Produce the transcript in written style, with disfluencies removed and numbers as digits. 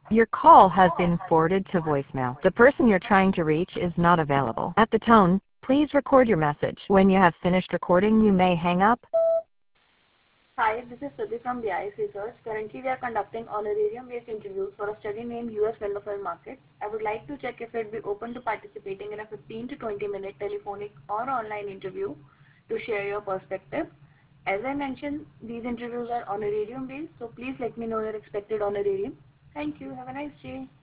Your call has been forwarded to voicemail. The person you're trying to reach is not available. At the tone, please record your message. When you have finished recording, you may hang up. Hi, this is Sudhi from BIS Research. Currently, we are conducting honorarium-based interviews for a study named US Window Film Market. I would like to check if you'd be open to participating in a 15 to 20-minute telephonic or online interview to share your perspective. As I mentioned, these interviews are honorarium-based, so please let me know your expected honorarium. Thank you. Have a nice day.